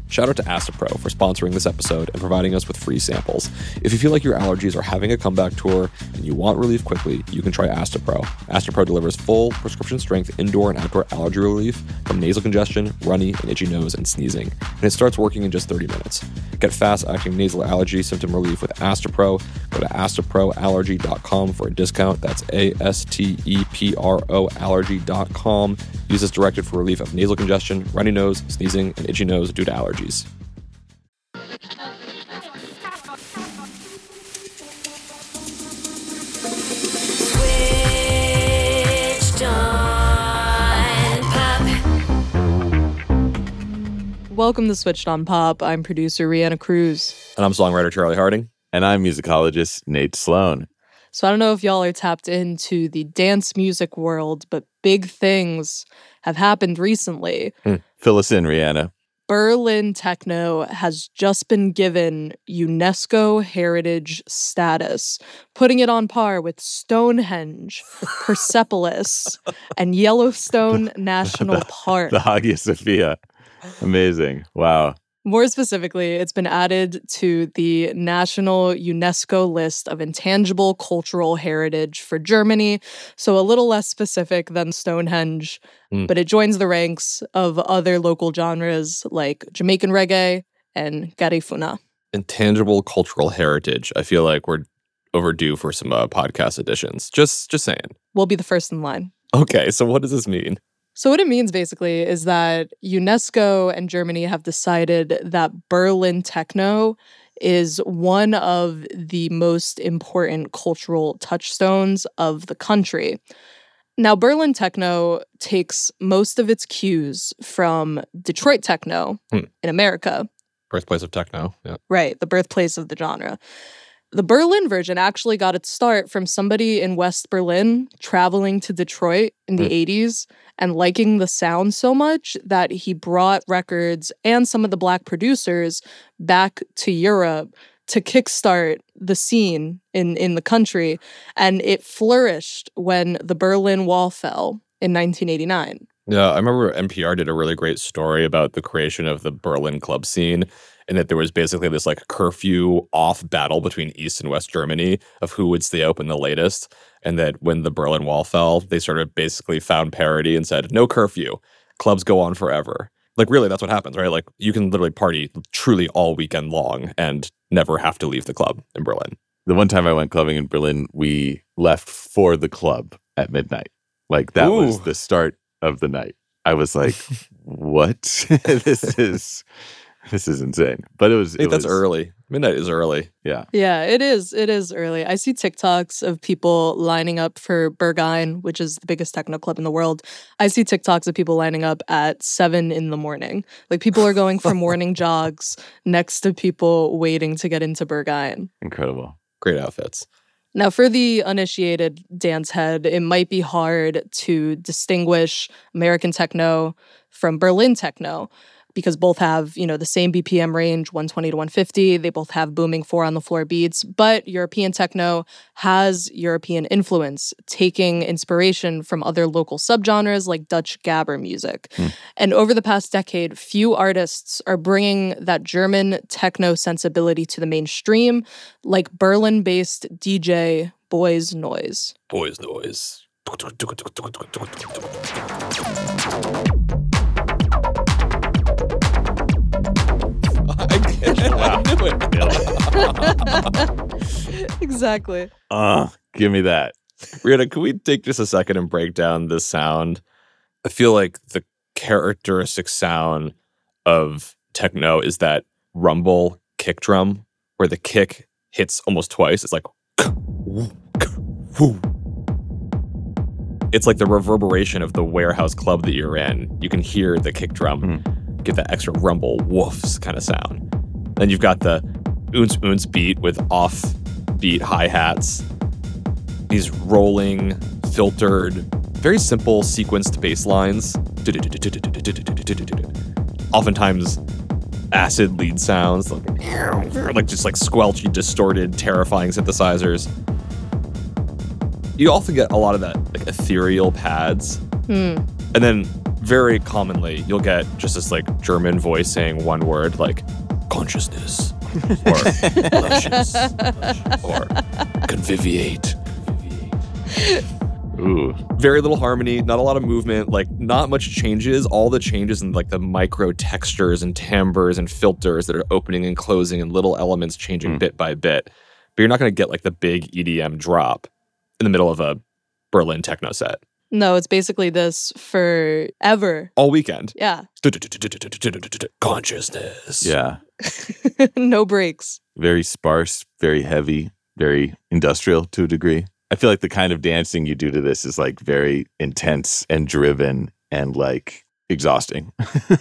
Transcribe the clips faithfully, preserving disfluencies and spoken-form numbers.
Shout out to Astapro for sponsoring this episode and providing us with free samples. If you feel like your allergies are having a comeback tour and you want relief quickly, you can try Astapro. Astapro delivers full prescription-strength indoor and outdoor allergy relief from nasal congestion, runny and itchy nose, and sneezing. And it starts working in just thirty minutes. Get fast-acting nasal allergy symptom relief with Astapro. Go to astapro allergy dot com for a discount. That's A S T E P R O allergy dot com. Use as directed for relief of nasal congestion, runny nose, sneezing, and itchy nose due to allergies. Switched on Pop. Welcome to Switched on Pop. I'm producer Rihanna Cruz. And I'm songwriter Charlie Harding. And I'm musicologist Nate Sloan. So I don't know if y'all are tapped into the dance music world, but big things have happened recently. Hmm. Fill us in, Rihanna. Berlin techno has just been given UNESCO heritage status, putting it on par with Stonehenge, Persepolis, and Yellowstone National the, Park. The Hagia Sophia. Amazing. Wow. More specifically, it's been added to the National UNESCO List of Intangible Cultural Heritage for Germany, so a little less specific than Stonehenge, mm. but it joins the ranks of other local genres like Jamaican reggae and Garifuna. Intangible cultural heritage. I feel like we're overdue for some uh, podcast editions. Just, just saying. We'll be the first in line. Okay, so what does this mean? So what it means basically is that UNESCO and Germany have decided that Berlin techno is one of the most important cultural touchstones of the country. Now, Berlin techno takes most of its cues from Detroit techno hmm. in America. Birthplace of techno, yeah. Right, the birthplace of the genre. The Berlin version actually got its start from somebody in West Berlin traveling to Detroit in the mm. eighties and liking the sound so much that he brought records and some of the black producers back to Europe to kickstart the scene in, in the country. And it flourished when the Berlin Wall fell in nineteen eighty-nine. Yeah, I remember N P R did a really great story about the creation of the Berlin club scene, and that there was basically this like curfew off battle between East and West Germany of who would stay open the latest. And that when the Berlin Wall fell, they sort of basically found parity and said, no curfew, clubs go on forever. Like really, that's what happens, right? Like you can literally party truly all weekend long and never have to leave the club in Berlin. The one time I went clubbing in Berlin, we left for the club at midnight. Like that Ooh. was the start of the night. I was like, what? this is... This is insane. But it was... Hey, it that's was, early. Midnight is early. Yeah. Yeah, it is. It is early. I see TikToks of people lining up for Berghain, which is the biggest techno club in the world. I see TikToks of people lining up at seven in the morning. Like people are going for morning jogs next to people waiting to get into Berghain. Incredible. Great outfits. Now, for the uninitiated dance head, it might be hard to distinguish American techno from Berlin techno, because both have, you know, the same B P M range, one twenty to one fifty. They both have booming four-on-the-floor beats. But European techno has European influence, taking inspiration from other local subgenres like Dutch gabber music. Mm. And over the past decade, few artists are bringing that German techno sensibility to the mainstream, like Berlin-based D J Boys Noise. Boys Noise. Wow. I knew it. Exactly. Uh, give me that. Rihanna, can we take just a second and break down this sound? I feel like the characteristic sound of techno is that rumble kick drum where the kick hits almost twice. It's like... It's like the reverberation of the warehouse club that you're in. You can hear the kick drum mm. give that extra rumble, woofs kind of sound. Then you've got the oons oons beat with off-beat hi-hats. These rolling, filtered, very simple sequenced bass lines. Oftentimes acid lead sounds, like, like just like squelchy, distorted, terrifying synthesizers. You often get a lot of that like ethereal pads. Mm. And then very commonly you'll get just this like German voice saying one word like consciousness or luscious or conviviate. Ooh. Very little harmony, not a lot of movement, like not much changes. All the changes in like the micro textures and timbres and filters that are opening and closing and little elements changing Mm. bit by bit. But you're not going to get like the big E D M drop in the middle of a Berlin techno set No, it's basically this forever. all weekend. Yeah. Consciousness. Yeah. No breaks. Very sparse, very heavy, very industrial to a degree. I feel like the kind of dancing you do to this is like very intense and driven and like exhausting.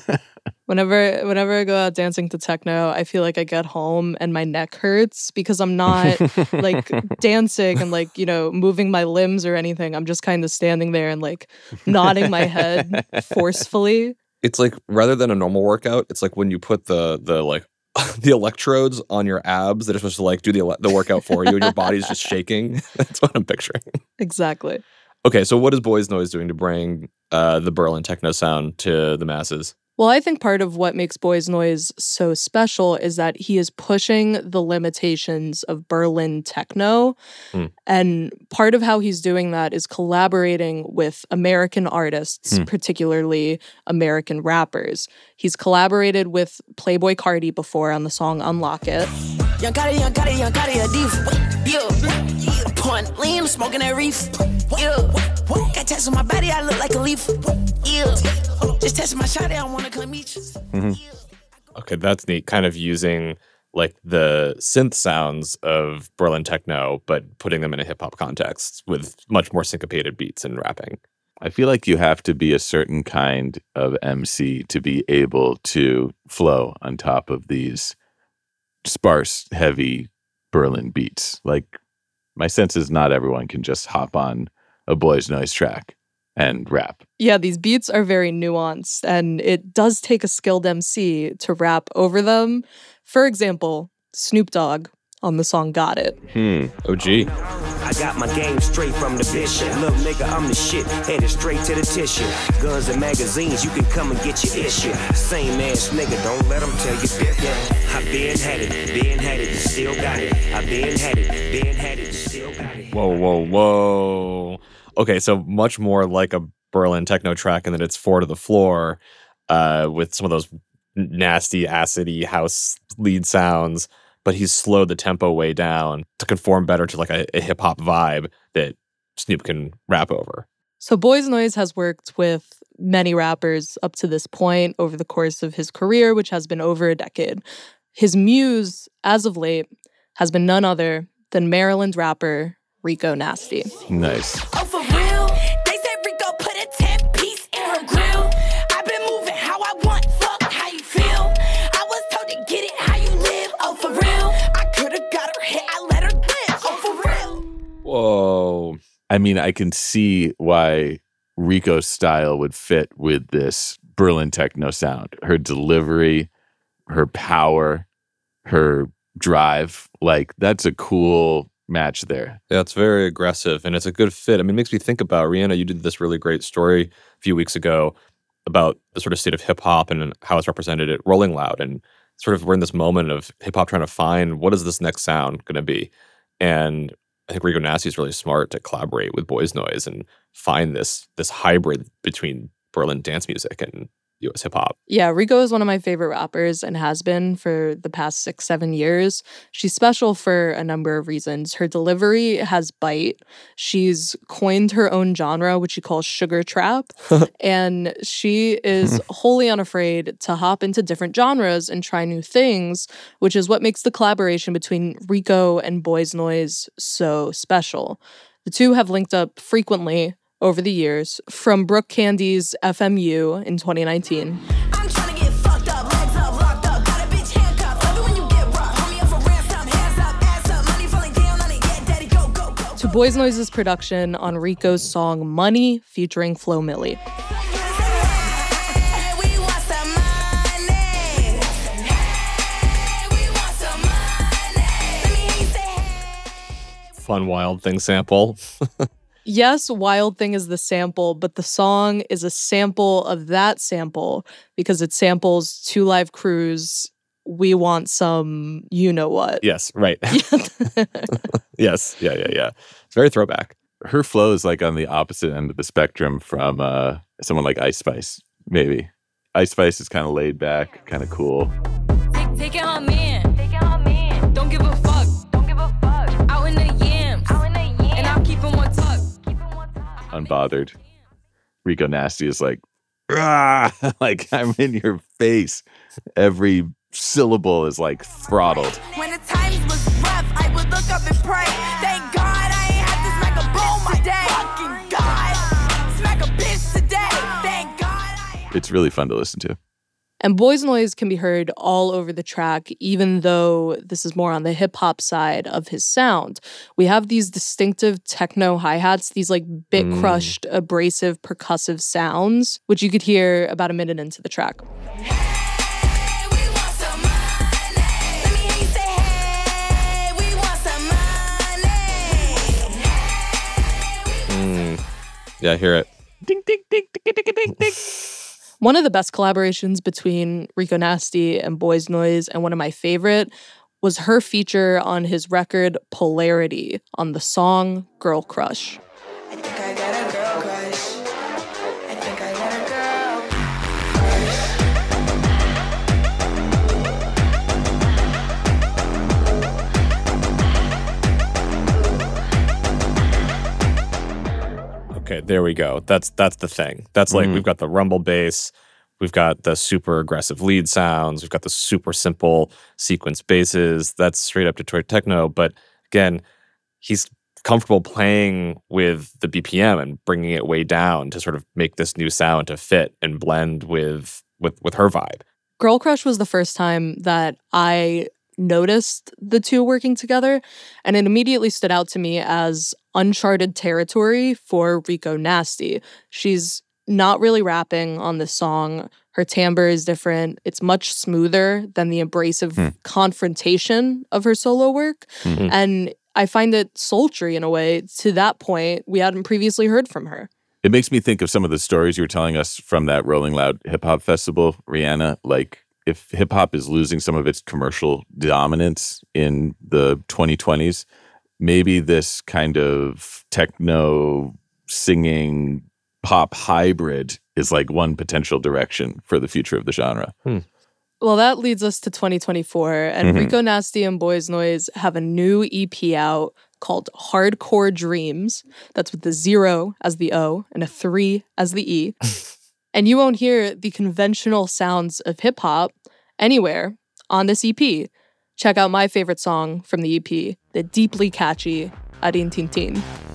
Whenever whenever I go out dancing to techno, I feel like I get home and my neck hurts because I'm not like dancing and like, you know, moving my limbs or anything. I'm just kind of standing there and like nodding my head forcefully. It's like rather than a normal workout, it's like when you put the the like the electrodes on your abs that are supposed to like do the ele- the workout for you and your body's just shaking. That's what I'm picturing. Exactly. Okay, so what is Boys Noise doing to bring uh, the Berlin techno sound to the masses? Well, I think part of what makes Boys Noise so special is that he is pushing the limitations of Berlin techno. Mm. And part of how he's doing that is collaborating with American artists, Hmm. particularly American rappers. He's collaborated with Playboi Carti before on the song Unlock It. Young Gotti, young Gotti, young Gotti, a div. Yeah. Point lean, smoking that reef. Yeah. Got tats on my body, I look like a leaf. Yeah. Just testing my shot, I wanna come meet you. Okay, that's neat. Kind of using like the synth sounds of Berlin techno, but putting them in a hip hop context with much more syncopated beats and rapping. I feel like you have to be a certain kind of M C to be able to flow on top of these sparse, heavy Berlin beats. Like, my sense is not everyone can just hop on a Boys Noise track and rap. Yeah, these beats are very nuanced, and it does take a skilled M C to rap over them. For example, Snoop Dogg on the song Got It. Hmm. O G. I got my game straight from the bishop. Little nigga, I'm the shit. Headed straight to the tissue. Guns and magazines, you can come and get your issue. Same ass nigga, don't let them tell you different. I been had it, been had it, still got it. I been had it, been had it, still got it. Whoa, whoa, whoa. Okay, so much more like a Berlin techno track in that it's four to the floor uh, with some of those nasty, acidy house lead sounds, but he's slowed the tempo way down to conform better to like a, a hip hop vibe that Snoop can rap over. So Boys Noise has worked with many rappers up to this point over the course of his career, which has been over a decade. His muse, as of late, has been none other than Maryland rapper Rico Nasty. Nice. Oh, for real? They said Rico put a ten-piece in her grill. I've been moving how I want, fuck how you feel. I was told to get it how you live. Oh, for real? I could've got her hit, I let her live. Oh, for real? Whoa. I mean, I can see why Rico's style would fit with this Berlin techno sound. Her delivery, her power, her drive. Like, that's a cool match there. Yeah, it's very aggressive and it's a good fit. I mean, it makes me think about Rihanna. You did this really great story a few weeks ago about the sort of state of hip hop and how it's represented at Rolling Loud. And sort of we're in this moment of hip hop trying to find what is this next sound going to be. And I think Rico Nasty is really smart to collaborate with Boys Noise and find this this hybrid between Berlin dance music and U S hip hop. Yeah, Rico is one of my favorite rappers and has been for the past six, seven years. She's special for a number of reasons. Her delivery has bite. She's coined her own genre, which she calls sugar trap. And she is wholly unafraid to hop into different genres and try new things, which is what makes the collaboration between Rico and Boys Noise so special. The two have linked up frequently over the years, from Brooke Candy's F M U in twenty nineteen. I'm trying to get fucked up, legs up, locked up. Got a bitch handcuffed. Love it when you get rough. Homie up for ransom, hands up, ass up. Money falling down on it, yeah, daddy, go, go, go. To Boys Noise's production on Rico's song Money featuring Flo Milli. Hey, we want some money. Hey, we want some money. Let me hear you say, Fun Wild Thing sample. Yes, Wild Thing is the sample, but the song is a sample of that sample because it samples Two Live Crew's We Want Some You Know What. Yes, right. Yes, yeah, yeah, yeah. It's very throwback. Her flow is like on the opposite end of the spectrum from uh, someone like Ice Spice, maybe. Ice Spice is kind of laid back, kind of cool. Take, take it on man. Take it on man. Don't give a fuck. Don't give a fuck. Out in the yams. Out in the yams. And I'm keeping one tuck. Keeping one tuck. Unbothered. Rico Nasty is like, "Rah!" Like I'm in your face. Every syllable is like throttled. When the times was rough, I would look up and pray. Thank God I ain't had to smack a boom today. Fucking God. Smack a bitch today. Thank God I ain't. It's really fun to listen to. And Boys Noise can be heard all over the track, even though this is more on the hip hop side of his sound. We have these distinctive techno hi-hats, these like bit crushed, abrasive, percussive sounds, which you could hear about a minute into the track. Hey, we want some money. Let me hear you say, hey, we want some money. Yeah, I hear it. Ding, ding, ding, ding, ding, ding, ding. One of the best collaborations between Rico Nasty and Boys Noise, and one of my favorite, was her feature on his record Polarity on the song Girl Crush. I think I got a girl crush. I think I got a girl Okay, there we go. That's that's the thing. That's like we've got the rumble bass, we've got the super aggressive lead sounds, we've got the super simple sequence basses. That's straight up Detroit techno. But again, he's comfortable playing with the B P M and bringing it way down to sort of make this new sound to fit and blend with with with her vibe. Girl Crush was the first time that I noticed the two working together, and it immediately stood out to me as uncharted territory for Rico Nasty. She's not really rapping on this song. Her timbre is different. It's much smoother than the abrasive Hmm. confrontation of her solo work. Mhm. And I find it sultry in a way. To that point, we hadn't previously heard from her. It makes me think of some of the stories you were telling us from that Rolling Loud hip hop festival, Rihanna. Like, if hip hop is losing some of its commercial dominance in the twenty twenties, maybe this kind of techno singing pop hybrid is like one potential direction for the future of the genre. Well, that leads us to twenty twenty-four, and Mhm. Rico Nasty and Boys Noise have a new E P out called Hardcore Dreams. That's with the zero as the O and a three as the E. And you won't hear the conventional sounds of hip hop anywhere on this E P. Check out my favorite song from the E P, the deeply catchy Arin Tin Tin.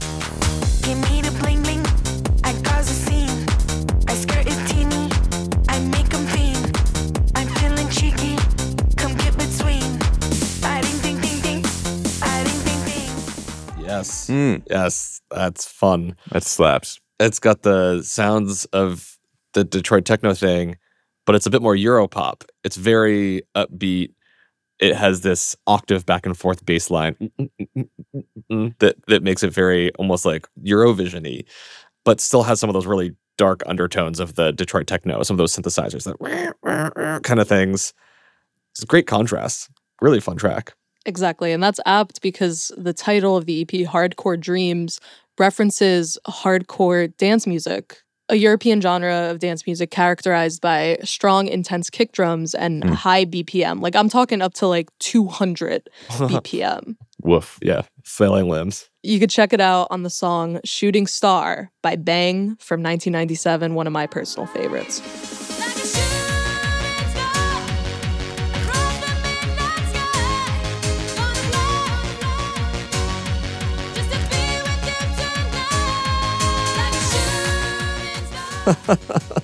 Give me the bling bling, I cause a scene. My skirt is teeny, I make 'em fiend. I'm feeling cheeky, come get between. I ding ding ding ding, I ding ding ding. Yes. Mm, Yes, that's fun. that slaps. It's got the sounds of the Detroit techno thing, but it's a bit more Europop. It's very upbeat. It has this octave back and forth bass line that, that makes it very almost like Eurovision-y, but still has some of those really dark undertones of the Detroit techno, some of those synthesizers, that kind of things. It's a great contrast. Really fun track. Exactly, and that's apt because the title of the E P, Hardcore Dreams, references hardcore dance music, a European genre of dance music characterized by strong, intense kick drums and Mm. high B P M. Like, I'm talking up to like two hundred B P M. Woof. Yeah, flailing limbs. You could check it out on the song Shooting Star by Bang from nineteen ninety-seven, one of my personal favorites. Like a shooting star across the midnight sky. Gonna fly just to be with you tonight. Like a shooting star.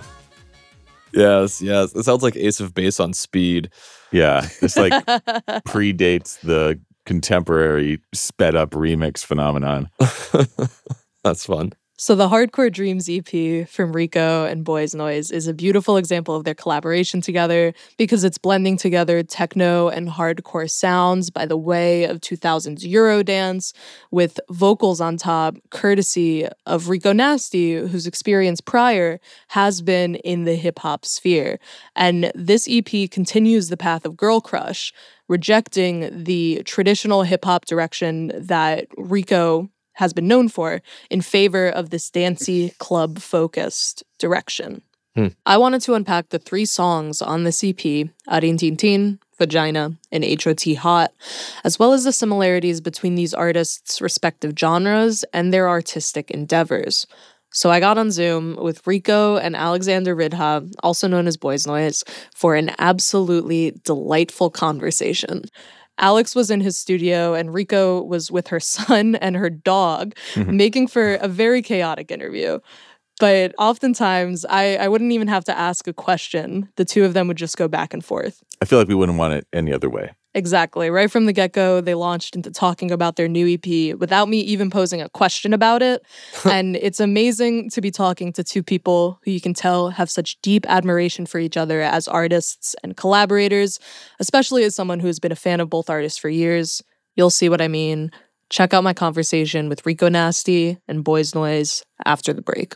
Yes, yes. It sounds like Ace of Base on speed. Yeah. This like predates the contemporary sped up remix phenomenon. That's fun. So the Hardcore Dreams E P from Rico and Boys Noise is a beautiful example of their collaboration together because it's blending together techno and hardcore sounds by the way of two thousands Eurodance with vocals on top, courtesy of Rico Nasty, whose experience prior has been in the hip-hop sphere. And this E P continues the path of Girl Crush, rejecting the traditional hip-hop direction that Rico has been known for in favor of this dancey, club-focused direction. Hmm. I wanted to unpack the three songs on this E P, Arin Tin Tin, Vagina, and H O T Hot, as well as the similarities between these artists' respective genres and their artistic endeavors. So I got on Zoom with Rico and Alexander Ridha, also known as Boys Noise, for an absolutely delightful conversation. Alex was in his studio and Rico was with her son and her dog, making for a very chaotic interview. But oftentimes, I, I wouldn't even have to ask a question. The two of them would just go back and forth. I feel like we wouldn't want it any other way. Exactly. Right from the get-go, they launched into talking about their new E P without me even posing a question about it. And it's amazing to be talking to two people who you can tell have such deep admiration for each other as artists and collaborators, especially as someone who's been a fan of both artists for years. You'll see what I mean. Check out my conversation with Rico Nasty and Boys Noise after the break.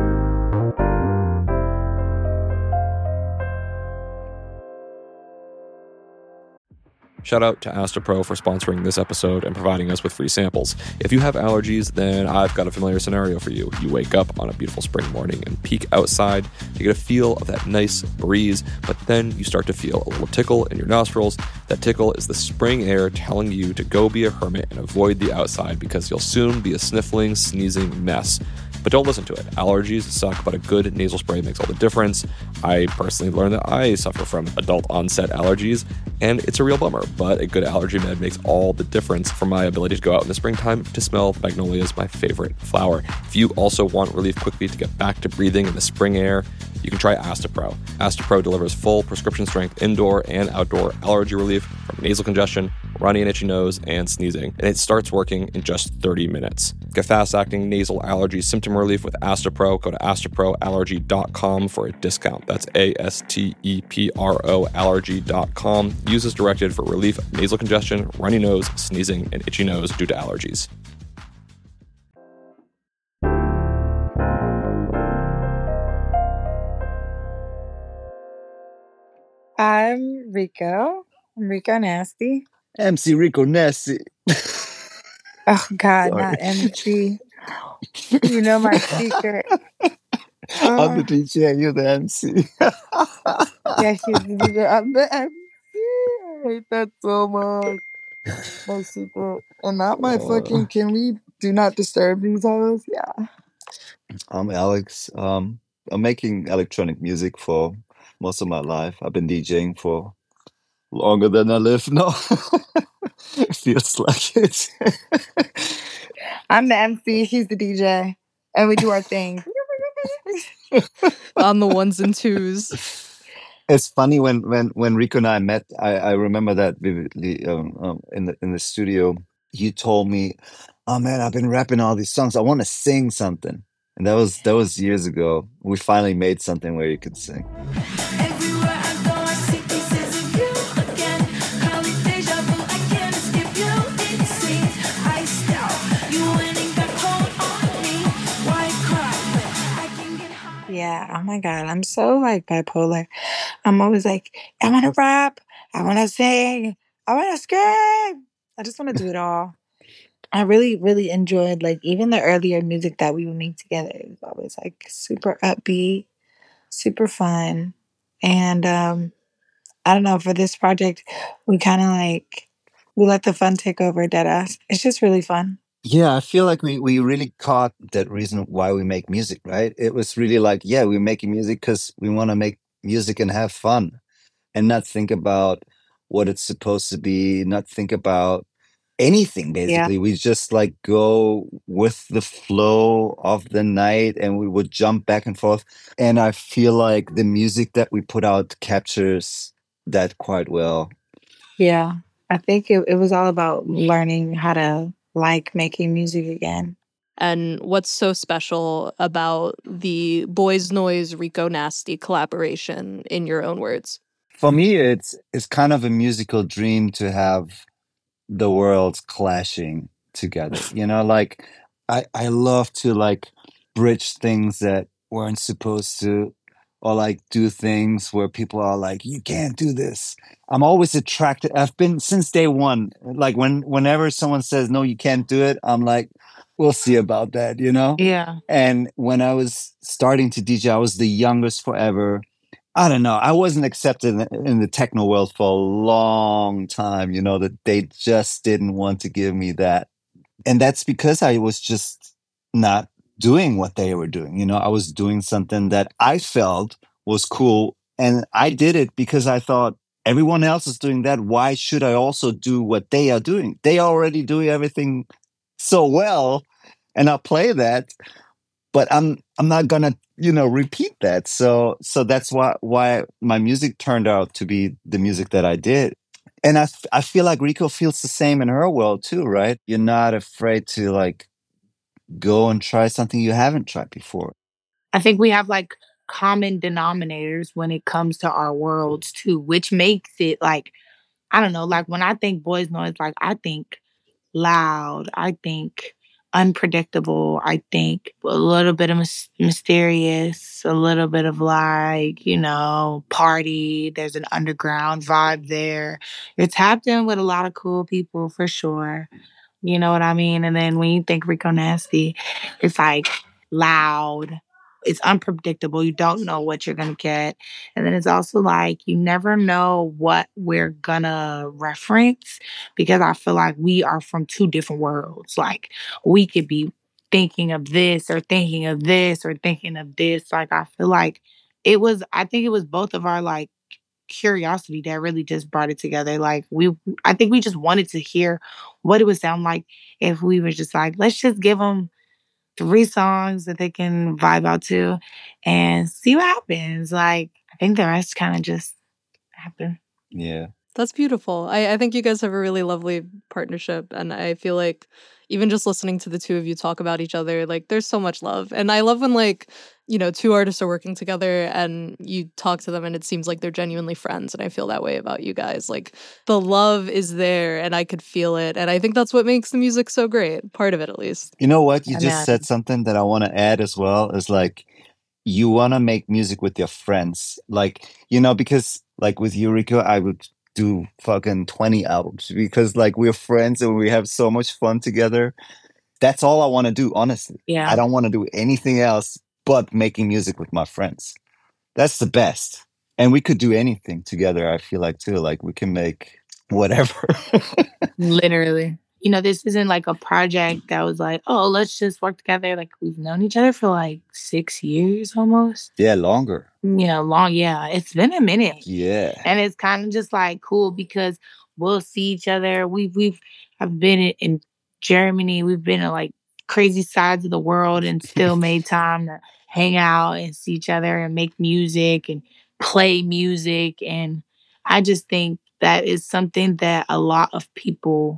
Shout out to Astapro for sponsoring this episode and providing us with free samples. If you have allergies, then I've got a familiar scenario for you. You wake up on a beautiful spring morning and peek outside to get a feel of that nice breeze, but then you start to feel a little tickle in your nostrils. That tickle is the spring air telling you to go be a hermit and avoid the outside because you'll soon be a sniffling, sneezing mess. But don't listen to it. Allergies suck, but a good nasal spray makes all the difference. I personally learned that I suffer from adult onset allergies, and it's a real bummer, but a good allergy med makes all the difference for my ability to go out in the springtime to smell magnolias, my favorite flower. If you also want relief quickly to get back to breathing in the spring air, you can try Astapro. Astapro delivers full prescription strength indoor and outdoor allergy relief from nasal congestion, runny and itchy nose, and sneezing. And it starts working in just thirty minutes. Get fast-acting nasal allergy symptom relief with Astapro. Go to astapro allergy dot com for a discount. That's A S T E P R O allergy dot com. Use as directed for relief of nasal congestion, runny nose, sneezing, and itchy nose due to allergies. I'm Rico. I'm Rico Nasty. M C Rico Nasty. Oh God, Sorry. not M C. You know my secret. I'm the Oh, D J, you're the M C. yeah, she's the D J. I'm the M C. I hate that so much. My secret. And not my Uh, fucking, can we do not disturb these hoes? Yeah. I'm Alex. Um, I'm making electronic music for most of my life. I've been DJing for longer than I live now. It feels like it. I'm the M C, she's the D J. And we do our thing. On the ones and twos. It's funny when when when Rico and I met. I, I remember that vividly. Um, um, in the in the studio, you told me, "Oh man, I've been rapping all these songs. I want to sing something." And that was that was years ago. We finally made something where you could sing. Everywhere I go, I see pieces of you again. Call it deja vu, I can't escape you. It seems iced out. You went and got cold on me. Why cry when I can get hot? Yeah, oh my God, I'm so like bipolar. I'm always like, I want to rap, I want to sing, I want to scream. I just want to do it all. I really, really enjoyed like even the earlier music that we would make together. It was always like super upbeat, super fun. And um, I don't know, for this project, we kind of like, we let the fun take over dead ass. It's just really fun. Yeah, I feel like we, we really caught that reason why we make music, right? It was really like, yeah, we're making music because we want to make music and have fun and not think about what it's supposed to be, not think about anything, Yeah. basically. We just like go with the flow of the night and we would jump back and forth. And I feel like the music that we put out captures that quite well. Yeah. I think it, it was all about learning how to like making music again. And what's so special about the Boys Noise Rico Nasty collaboration, in your own words? For me, it's it's kind of a musical dream to have the worlds clashing together. You know, like I I love to like bridge things that weren't supposed to, or like do things where people are like, you can't do this. I'm always attracted. I've been since day one. Like when whenever someone says no, you can't do it, I'm like, we'll see about that, you know? Yeah. And when I was starting to D J, I was the youngest forever. I don't know. I wasn't accepted in the, in the techno world for a long time, you know, that they just didn't want to give me that. And that's because I was just not doing what they were doing. You know, I was doing something that I felt was cool. And I did it because I thought everyone else is doing that. Why should I also do what they are doing? They already do everything so well, and I play that. But I'm I'm not gonna, you know, repeat that. So so that's why why my music turned out to be the music that I did. And I, f- I feel like Rico feels the same in her world too, right? You're not afraid to like go and try something you haven't tried before. I think we have like common denominators when it comes to our worlds too, which makes it like, I don't know, like when I think boys noise, like I think loud, I think unpredictable, I think a little bit of mys- mysterious, a little bit of like, you know, party. There's an underground vibe there. You're tapped in with a lot of cool people for sure. You know what I mean? And then when you think Rico Nasty, it's like loud. It's unpredictable. You don't know what you're gonna get. And then it's also like you never know what we're gonna reference because I feel like we are from two different worlds. Like we could be thinking of this or thinking of this or thinking of this. Like I feel like it was I think it was both of our like curiosity that really just brought it together. Like we, I think we just wanted to hear what it would sound like if we were just like, let's just give them three songs that they can vibe out to, and see what happens. Like I think the rest kind of just happened. Yeah. That's beautiful. I, I think you guys have a really lovely partnership. And I feel like even just listening to the two of you talk about each other, like there's so much love. And I love when like, you know, two artists are working together and you talk to them and it seems like they're genuinely friends. And I feel that way about you guys. Like the love is there and I could feel it. And I think that's what makes the music so great. Part of it, at least. You know what? You And just then said something that I want to add as well is like you want to make music with your friends. Like, you know, because like with Eureka, I would do fucking twenty albums because like we're friends and we have so much fun together. That's all I want to do, honestly. I yeah, don't want to do anything else but making music with my friends. That's the best. And we could do anything together, I feel like too. Like we can make whatever. literally. You know, this isn't like a project that was like, oh, let's just work together. Like we've known each other for like six years almost. Yeah, longer. You know, long. Yeah, it's been a minute. Yeah. And it's kind of just like cool because we'll see each other. We we've have been in, in Germany. We've been in like crazy sides of the world and still made time to hang out and see each other and make music and play music. And I just think that is something that a lot of people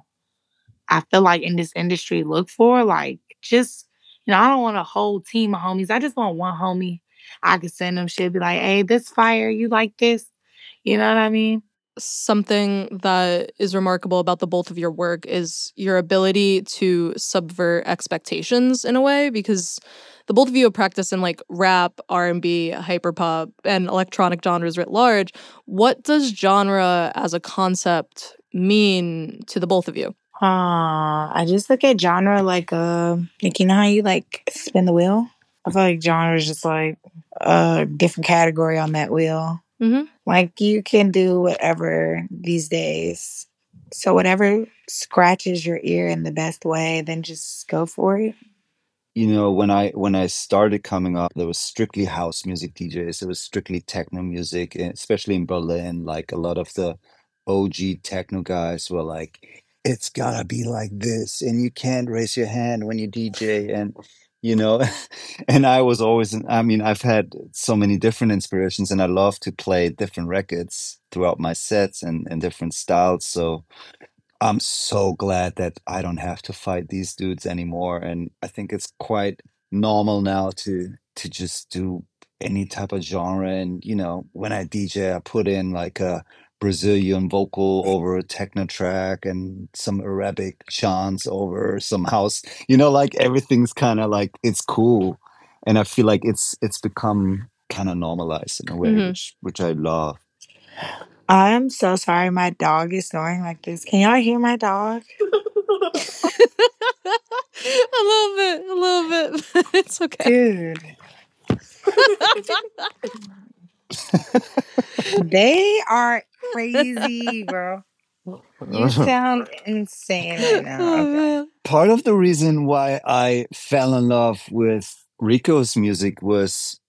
I feel like in this industry look for. Like just, you know, I don't want a whole team of homies. I just want one homie. I could send them shit, be like, hey, this fire, you like this? You know what I mean? Something that is remarkable about the both of your work is your ability to subvert expectations in a way, because the both of you have practiced in like rap, R and B, hyperpop, and electronic genres writ large. What does genre as a concept mean to the both of you? Uh, I just look at genre like uh like you know how you like spin the wheel? I feel like genre is just like a different category on that wheel. Mm-hmm. Like you can do whatever these days. So whatever scratches your ear in the best way, then just go for it. You know, when I when I started coming up, there was strictly house music D Js. It was strictly techno music, and especially in Berlin. Like a lot of the O G techno guys were like, "It's gotta be like this," and you can't raise your hand when you D J, and you know, and I was always. I mean, I've had so many different inspirations, and I love to play different records throughout my sets and and different styles. So I'm so glad that I don't have to fight these dudes anymore. And I think it's quite normal now to to just do any type of genre. And you know, when I D J, I put in like a Brazilian vocal over a techno track and some Arabic chants over some house. You know, like everything's kind of like it's cool, and I feel like it's it's become kind of normalized in a way, Mhm. which which I love. I'm so sorry. My dog is snoring like this. Can y'all hear my dog? I love it. I love it. It's okay. Dude. They are crazy, bro. You sound insane right now. Oh, Okay. man. Part of the reason why I fell in love with Rico's music was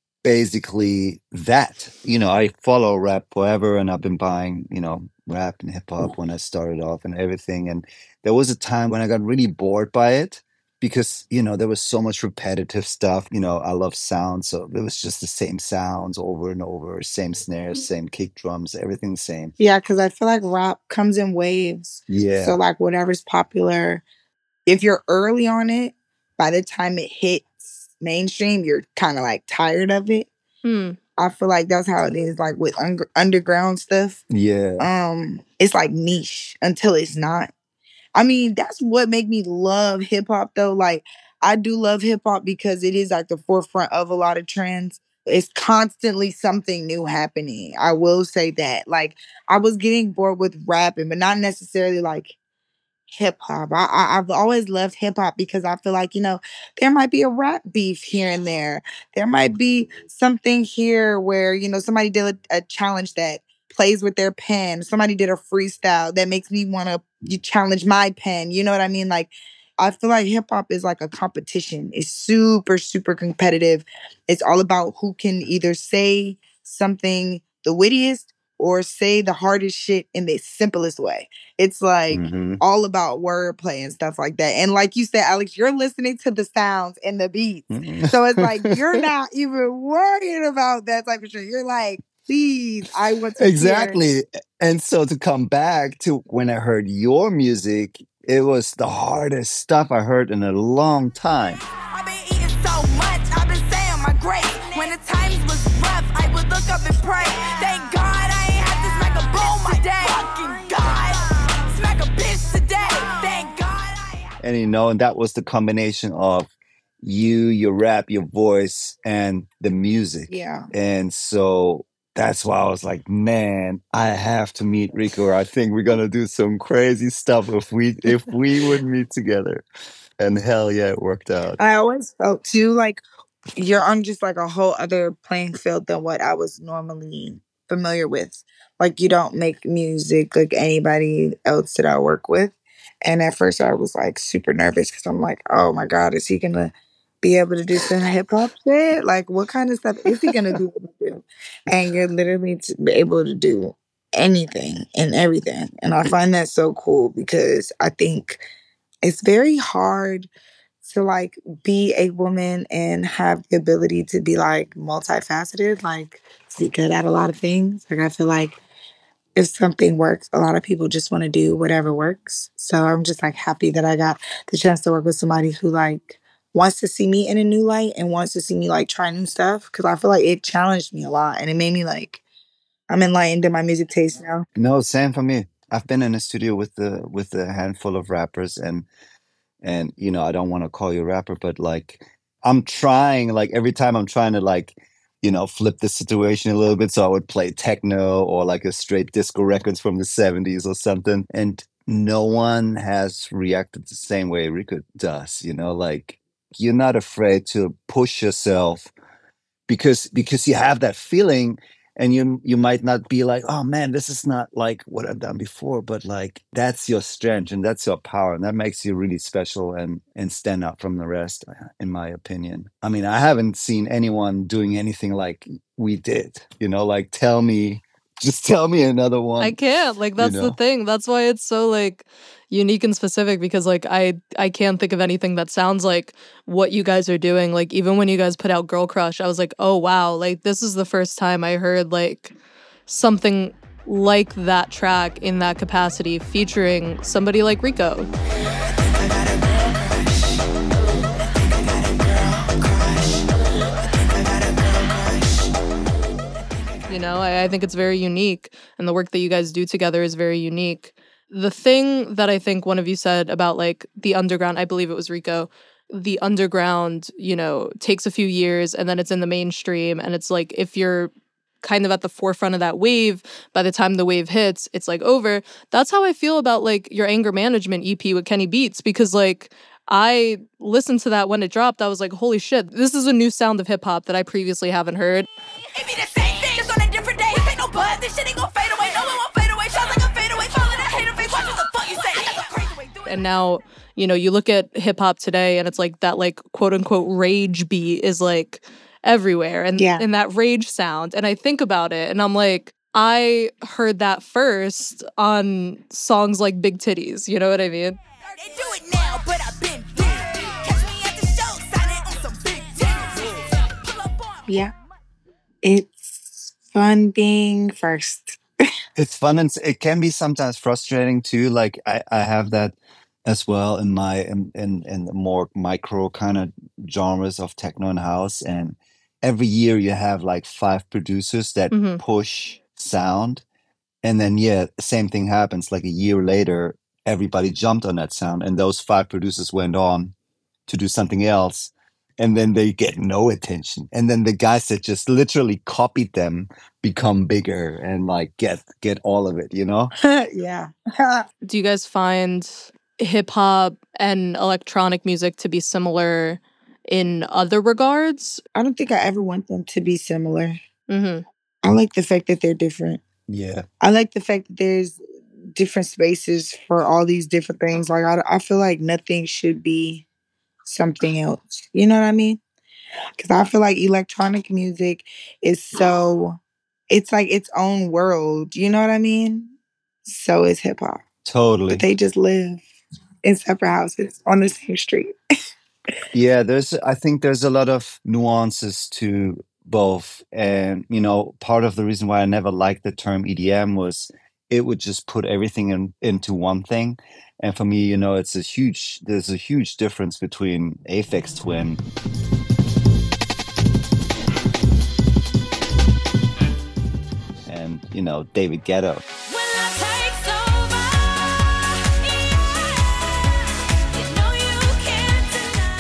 basically that. You know, I follow rap forever and I've been buying, you know, rap and hip hop when I started off and everything. And there was a time when I got really bored by it because, you know, there was so much repetitive stuff. You know, I love sound. So it was just the same sounds over and over, same snares, same kick drums, everything the same. Yeah, because I feel like rap comes in waves. Yeah. So, like, whatever's popular, if you're early on it, by the time it hits mainstream, you're kind of like tired of it. Hmm. I feel like that's how it is, like with un- underground stuff. Yeah. Um, it's like niche until it's not. I mean, that's what make me love hip hop though. Like, I do love hip hop because it is like the forefront of a lot of trends. It's constantly something new happening. I will say that. Like, I was getting bored with rapping, but not necessarily like hip hop. I, I I've always loved hip hop because I feel like, you know, there might be a rap beef here and there. There might be something here where, you know, somebody did a, a challenge that plays with their pen. Somebody did a freestyle that makes me want to you challenge my pen. You know what I mean? Like, I feel like hip hop is like a competition. It's super, super competitive. It's all about who can either say something the wittiest or say the hardest shit in the simplest way. It's like Mhm. all about wordplay and stuff like that. And like you said, Alex, you're listening to the sounds and the beats. So it's like you're not even worried about that type of shit. You're like, please, I want to hear. Exactly. And so to come back to when I heard your music, it was the hardest stuff I heard in a long time. I've been eating so much, I've been saying my grace. When the times was rough, I would look up and pray. Thank God I ain't have to smack a boom today. Fucking God, smack a bitch today. Thank God I ain't And you know, and that was the combination of you, your rap, your voice, and the music. Yeah. And so that's why I was like, man, I have to meet Rico. Or I think we're gonna do some crazy stuff if we if we would meet together. And hell yeah, it worked out. I always felt too like you're on just like a whole other playing field than what I was normally familiar with. Like, you don't make music like anybody else that I work with. And at first I was like super nervous because I'm like, oh my God, is he gonna be able to do some hip hop shit? Like, what kind of stuff is he gonna be able to do? And you're literally to be able to do anything and everything. And I find that so cool because I think it's very hard to like be a woman and have the ability to be like multifaceted, like to be good at a lot of things. Like, I feel like if something works, a lot of people just want to do whatever works. So I'm just like happy that I got the chance to work with somebody who like wants to see me in a new light and wants to see me like try new stuff. Cause I feel like it challenged me a lot and it made me like, I'm enlightened in my music taste now. No, same for me. I've been in a studio with the with a handful of rappers and and you know, I don't want to call you a rapper, but like I'm trying, like every time I'm trying to like, you know, flip the situation a little bit. So I would play techno or like a straight disco records from the seventies or something. And no one has reacted the same way Rico does, you know, like you're not afraid to push yourself because because you have that feeling and you you might not be like, oh man, this is not like what I've done before, but like that's your strength and that's your power and that makes you really special and and stand out from the rest, in my opinion. I mean, I haven't seen anyone doing anything like we did, you know, like tell me, just tell me another one. I can't. Like, that's you the know? thing. That's why it's so like unique and specific because like I I can't think of anything that sounds like what you guys are doing. Like, even when you guys put out Girl Crush, I was like, oh wow, like this is the first time I heard like something like that track in that capacity featuring somebody like Rico. You know, I, I think it's very unique, and the work that you guys do together is very unique. The thing that I think one of you said about like the underground, I believe it was Rico, the underground, you know, takes a few years and then it's in the mainstream. And it's like if you're kind of at the forefront of that wave, by the time the wave hits, it's like over. That's how I feel about like your anger management E P with Kenny Beats, because like I listened to that when it dropped. I was like, holy shit, this is a new sound of hip hop that I previously haven't heard. It be the same thing, just on a different day. This ain't no buzz, this shit ain't gonna fade away. No one won't fade away. Shots like a fade away. Falling that hater face. Watch what the fuck you say. That's a crazy way. Do it. And now, you know, you look at hip hop today and it's like that like quote unquote rage beat is like everywhere, and, Yeah. and that rage sound. And I think about it and I'm like, I heard that first on songs like Big Titties, you know what I mean? They do it now, but I've been there. Catch me at the show, signing on some big tickets. Pull up on me. Yeah. It's fun being first. It's fun and s- it can be sometimes frustrating too. Like I, I have that as well in my in, in in the more micro kind of genres of techno and house. And every year you have like five producers that Mhm. push sound, and then yeah, same thing happens. Like a year later, everybody jumped on that sound, and those five producers went on to do something else, and then they get no attention. And then the guys that just literally copied them become bigger and like get get all of it, you know? Yeah. Do you guys find hip hop and electronic music to be similar in other regards? I don't think I ever want them to be similar. Mm-hmm. I like the fact that they're different. Yeah. I like the fact that there's different spaces for all these different things. Like, I, I feel like nothing should be something else. You know what I mean? Because I feel like electronic music is so, it's like its own world. You know what I mean? So is hip hop. Totally. But they just live in separate houses on the same street. Yeah, there's I think there's a lot of nuances to both. And you know, part of the reason why I never liked the term E D M was it would just put everything in, into one thing. And for me, you know, it's a huge there's a huge difference between Aphex Twin and, you know, David Guetta. When love takes over, yeah, you know you can't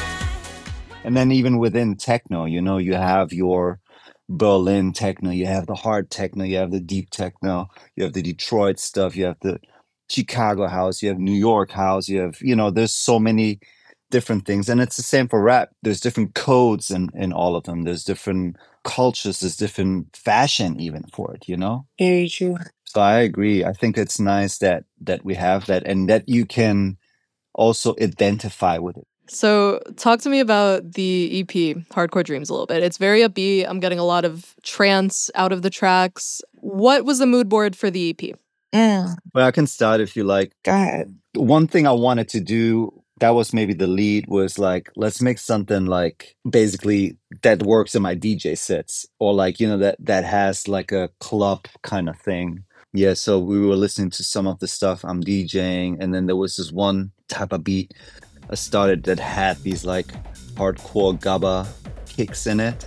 deny. And then even within techno, you know, you have your Berlin techno, you have the hard techno, you have the deep techno, you have the Detroit stuff, you have the Chicago house, you have New York house, you have, you know, there's so many different things. And it's the same for rap. There's different codes in, in all of them. There's different cultures, there's different fashion even for it, you know? Very true. So I agree. I think it's nice that that we have that and that you can also identify with it. So, talk to me about the E P, Hardcore Dreams, a little bit. It's very upbeat. I'm getting a lot of trance out of the tracks. What was the mood board for the E P? Mm, But I can start if you like. go ahead. One thing I wanted to do, that was maybe the lead, was like, let's make something like basically that works in my D J sets, or like, you know, that that has like a club kind of thing. Yeah, so we were listening to some of the stuff I'm DJing, and then there was this one type of beat I started that had these like hardcore gabba kicks in it,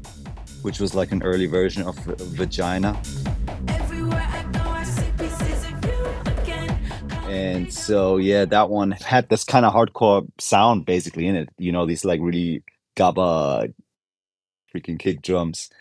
which was like an early version of V- Vagina. Everywhere I go, I see pieces of you again. And so, yeah, that one had this kind of hardcore sound basically in it. You know, these like really gabba freaking kick drums.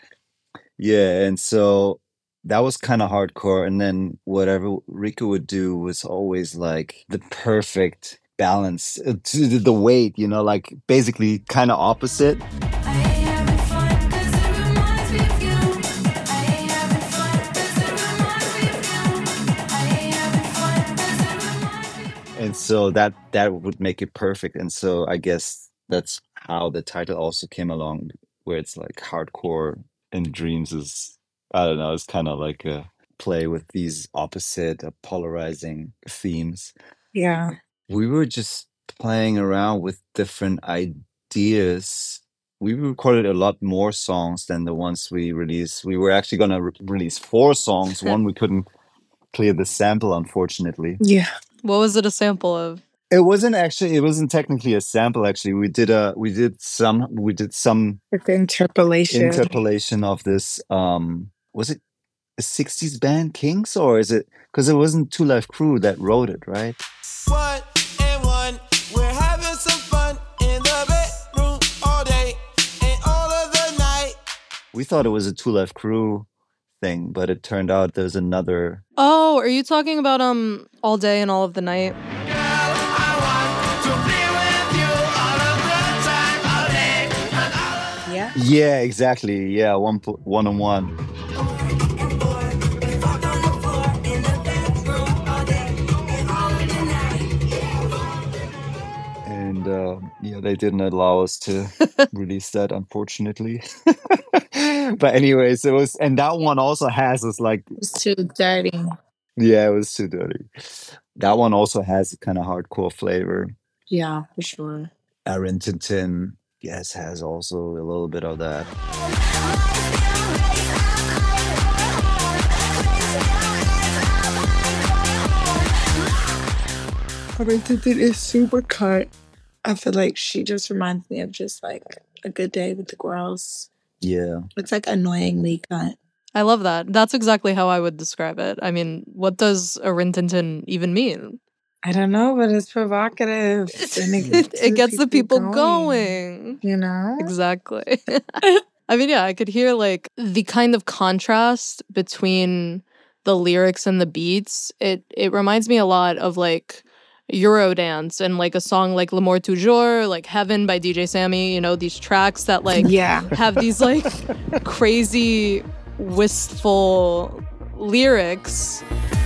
Yeah, and so that was kind of hardcore. And then whatever Rico would do was always like the perfect balance uh, to the, the weight, you know, like basically kind of opposite. I ain't having fun 'cause it reminds me of you. I ain't having fun 'cause it reminds me of you. I ain't having fun 'cause it reminds me of you. And so that that would make it perfect. And so I guess that's how the title also came along, where it's like hardcore and dreams is, I don't know, it's kind of like a play with these opposite uh, polarizing themes. Yeah. We were just playing around with different ideas. We recorded a lot more songs than the ones we released. We were actually going to re- release four songs. One we couldn't clear the sample, unfortunately. Yeah. What was it a sample of? It wasn't actually. It wasn't technically a sample. Actually, we did a. We did some. We did some Like the interpolation. interpolation of this. Um, was it a sixties band, Kings, or is it? Because it wasn't Two Live Crew that wrote it, right? One and one, we're having some fun in the bedroom all day and all of the night. We thought it was a Two Live Crew thing, but it turned out there's another. Oh, are you talking about um All Day and All of the Night? Yeah. Yeah, exactly. Yeah, one po- one on one. And uh, yeah, they didn't allow us to release that, unfortunately. But anyways, it was, and that one also has this like, It's too dirty. yeah, it was too dirty. That one also has a kind of hardcore flavor. Yeah, for sure. Aaron Tintin, yes, has also a little bit of that. I mean, Tintin is super cut. I feel like she just reminds me of just like a good day with the girls. Yeah. It's like annoyingly cut. I love that. That's exactly how I would describe it. I mean, what does a Rintintin even mean? I don't know, but it's provocative. And It, it gets the people going. You know? Exactly. I mean, yeah, I could hear like the kind of contrast between the lyrics and the beats. It it reminds me a lot of like Eurodance and like a song like L'amour toujours, like Heaven by D J Sammy, you know, these tracks that like Yeah. have these like crazy wistful lyrics.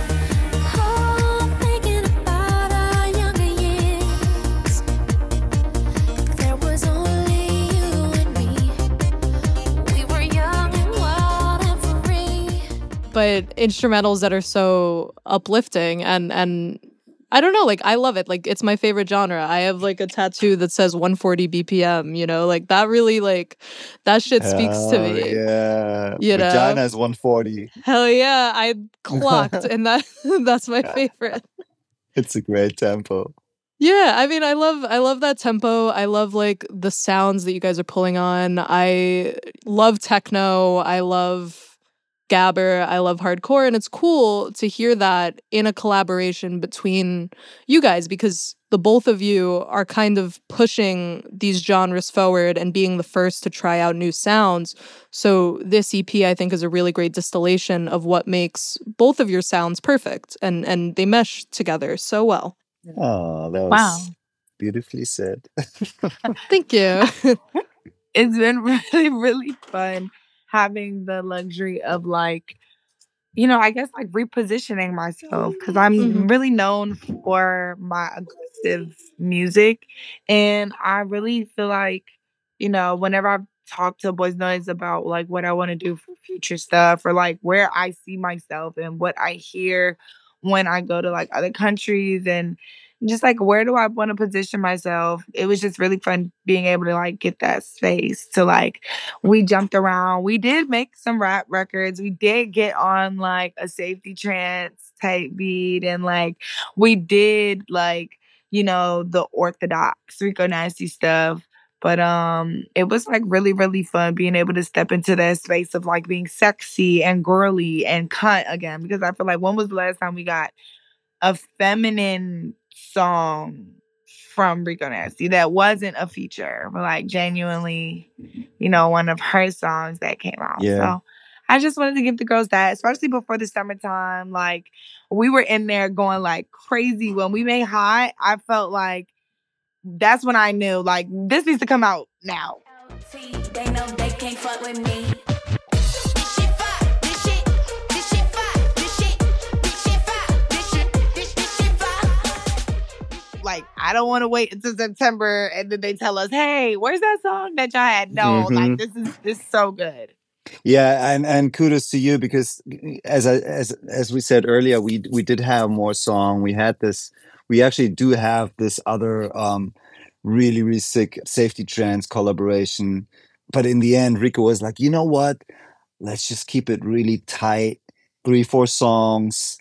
Oh, thinking about our younger years. There was only you and me. We were young and wild and free. But instrumentals that are so uplifting and and I don't know, like I love it. Like it's my favorite genre. I have like a tattoo that says one forty B P M, you know, like that really like that shit speaks to Oh, me. yeah. You know? Vagina's one forty. Hell yeah, I clocked and that that's my favorite. It's a great tempo. Yeah, I mean I love I love that tempo. I love like the sounds that you guys are pulling on. I love techno. I love gabber, I love hardcore, and it's cool to hear that in a collaboration between you guys because the both of you are kind of pushing these genres forward and being the first to try out new sounds. So this E P I think is a really great distillation of what makes both of your sounds perfect and and they mesh together so well. Oh, that was Wow. beautifully said. Thank you. It's been really, really fun having the luxury of like, you know, I guess like repositioning myself because I'm Mhm. really known for my aggressive music. And I really feel like, you know, whenever I've talked to Boys Noise about like what I want to do for future stuff or like where I see myself and what I hear when I go to like other countries and just like where do I want to position myself, it was just really fun being able to like get that space to like we jumped around. We did make some rap records. We did get on like a Safety Trance type beat and like we did like, you know, the orthodox Rico Nasty stuff. But um it was like really, really fun being able to step into that space of like being sexy and girly and cunt again. Because I feel like when was the last time we got a feminine song from Rico Nasty that wasn't a feature, but like genuinely, you know, one of her songs that came out. Yeah. So I just wanted to give the girls that, especially before the summertime. Like we were in there going like crazy. When we made Hot, I felt like that's when I knew like this needs to come out now. They know they can't fuck with me. This shit fire, this shit, this shit fire, this shit, this shit fire, this shit, this this shit fire. Like I don't want to wait until September and then they tell us, "Hey, where's that song that y'all had?" No, Mhm. like this is this is so good. Yeah, and, and kudos to you because as I, as as we said earlier, we we did have more song. We had this. We actually do have this other um, really really sick Safety Trance collaboration. But in the end, Rico was like, you know what? Let's just keep it really tight. Three four songs.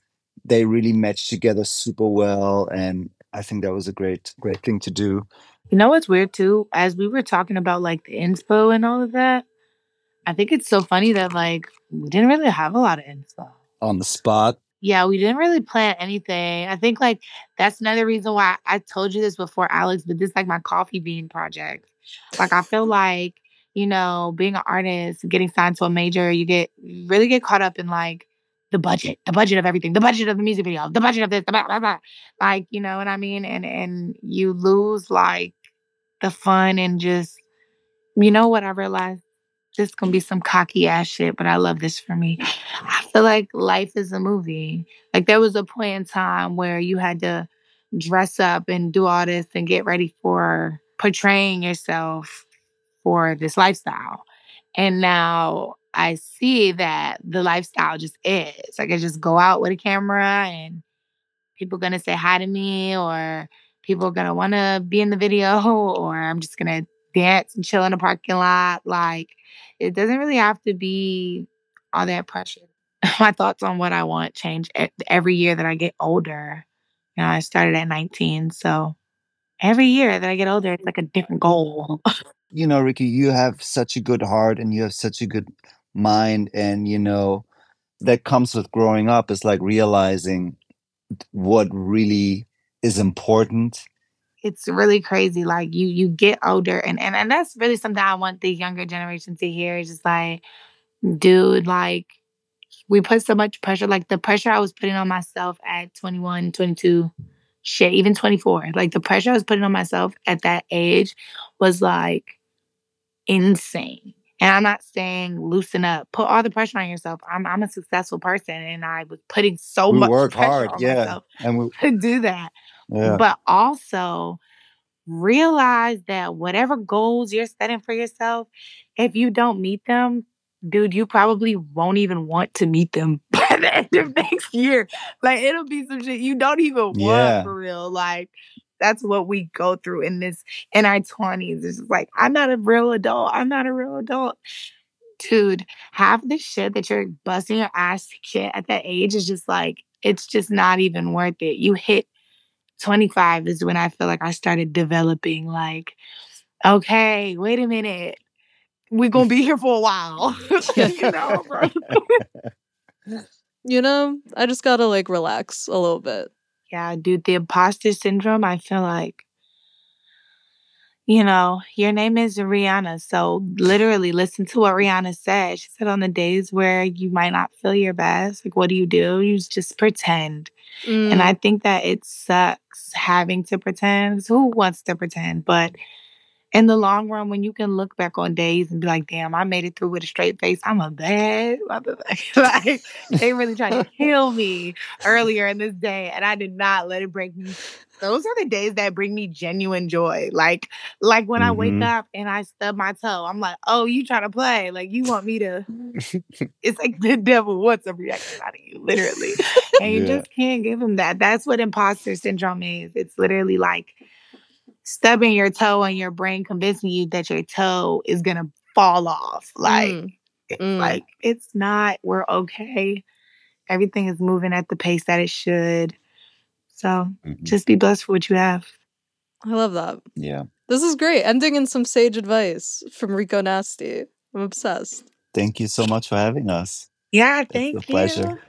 they really matched together super well, and I think that was a great, great thing to do. You know what's weird too? As we were talking about like the inspo and all of that, I think it's so funny that like we didn't really have a lot of inspo. On the spot. Yeah, we didn't really plan anything. I think like that's another reason why I told you this before, Alex, but this is like my coffee bean project. Like I feel like, you know, being an artist, getting signed to a major, you get you really get caught up in like the budget, the budget of everything, the budget of the music video, the budget of this, blah, blah, blah. Like, you know what I mean? And and you lose like the fun and just, you know what I realized? This is gonna be some cocky ass shit, but I love this for me. I feel like life is a movie. Like there was a point in time where you had to dress up and do all this and get ready for portraying yourself for this lifestyle. And now I see that the lifestyle just is. Like I just go out with a camera and people gonna say hi to me, or people are gonna wanna be in the video, or I'm just gonna dance and chill in the parking lot. Like it doesn't really have to be all that pressure. My thoughts on what I want change e- every year that I get older. You know, I started at nineteen, so every year that I get older, it's like a different goal. You know, Ricky, you have such a good heart and you have such a good mind, and you know that comes with growing up. Is like realizing what really is important. It's really crazy. Like you you get older, and, and and that's really something I want the younger generation to hear. It's just like, dude, like we put so much pressure, like the pressure I was putting on myself at twenty-one, twenty-two, shit, even twenty-four. Like the pressure I was putting on myself at that age was like insane. And I'm not saying loosen up, put all the pressure on yourself. I'm I'm a successful person, and I was putting so We much work pressure hard, on yeah, myself and we, to do that. yeah, But also realize that whatever goals you're setting for yourself, if you don't meet them, dude, you probably won't even want to meet them by the end of next year. Like it'll be some shit you don't even want yeah. for real. Like that's what we go through in this in our twenties. It's just like, I'm not a real adult. I'm not a real adult. Dude, half the shit that you're busting your ass to get at that age is just like, it's just not even worth it. You hit twenty-five is when I feel like I started developing like, okay, wait a minute. We're going to be here for a while. You know, bro. You know, I just gotta like relax a little bit. Yeah, dude, the imposter syndrome, I feel like, you know, your name is Rihanna. So literally listen to what Rihanna said. She said on the days where you might not feel your best, like what do you do? You just pretend. Mm. And I think that it sucks having to pretend. 'Cause who wants to pretend? But in the long run, when you can look back on days and be like, damn, I made it through with a straight face. I'm a bad motherfucker. Like, they really tried to kill me earlier in this day, and I did not let it break me. Those are the days that bring me genuine joy. Like, like when I wake Mhm. up and I stub my toe, I'm like, oh, you trying to play. Like, you want me to... It's like the devil wants a reaction out of you, literally. And you Yeah. just can't give him that. That's what imposter syndrome is. It's literally like stubbing your toe and your brain convincing you that your toe is gonna fall off. Like, Mm. it's Mm. like it's not. We're okay. Everything is moving at the pace that it should. So Mhm. just be blessed for what you have. I love that. Yeah. This is great. Ending in some sage advice from Rico Nasty. I'm obsessed. Thank you so much for having us. Yeah, It's a thank pleasure. you.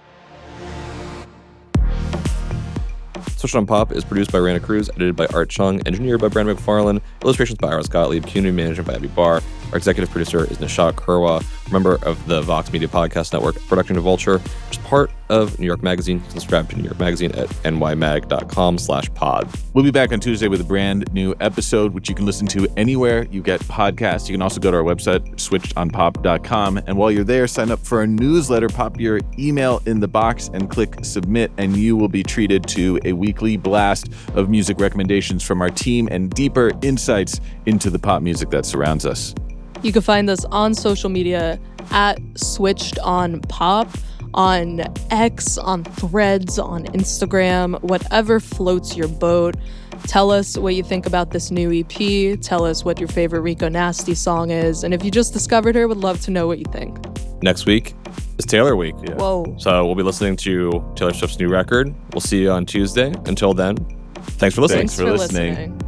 Switched on Pop is produced by Rana Cruz, edited by Art Chung, engineered by Brandon McFarlane, illustrations by Ira Gottlieb, community management by Abby Barr. Our executive producer is Nishat Kurwa, member of the Vox Media Podcast Network, production to Vulture, which is part of New York Magazine. You can subscribe to New York Magazine at nymag.com slash pod. We'll be back on Tuesday with a brand new episode, which you can listen to anywhere you get podcasts. You can also go to our website, switched on pop dot com. And while you're there, sign up for our newsletter. Pop your email in the box and click submit, and you will be treated to a weekly blast of music recommendations from our team and deeper insights into the pop music that surrounds us. You can find us on social media at Switched on Pop, on X, on Threads, on Instagram, whatever floats your boat. Tell us what you think about this new E P. Tell us what your favorite Rico Nasty song is. And if you just discovered her, would love to know what you think. Next week is Taylor Week. Yeah. Whoa. So we'll be listening to Taylor Swift's new record. We'll see you on Tuesday. Until then, thanks for listening. Thanks for listening.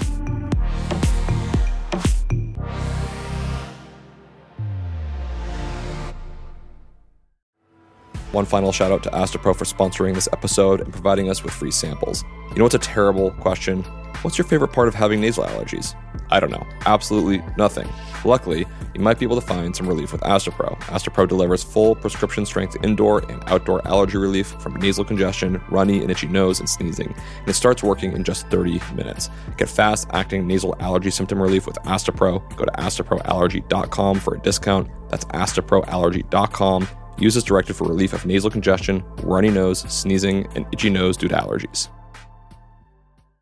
One final shout out to Astapro for sponsoring this episode and providing us with free samples. You know what's a terrible question? What's your favorite part of having nasal allergies? I don't know. Absolutely nothing. Luckily, you might be able to find some relief with Astapro. Astapro delivers full prescription strength indoor and outdoor allergy relief from nasal congestion, runny and itchy nose, and sneezing. And it starts working in just thirty minutes. Get fast-acting nasal allergy symptom relief with Astapro. Go to astapro allergy dot com for a discount. That's astapro allergy dot com. Use as directed for relief of nasal congestion, runny nose, sneezing, and itchy nose due to allergies.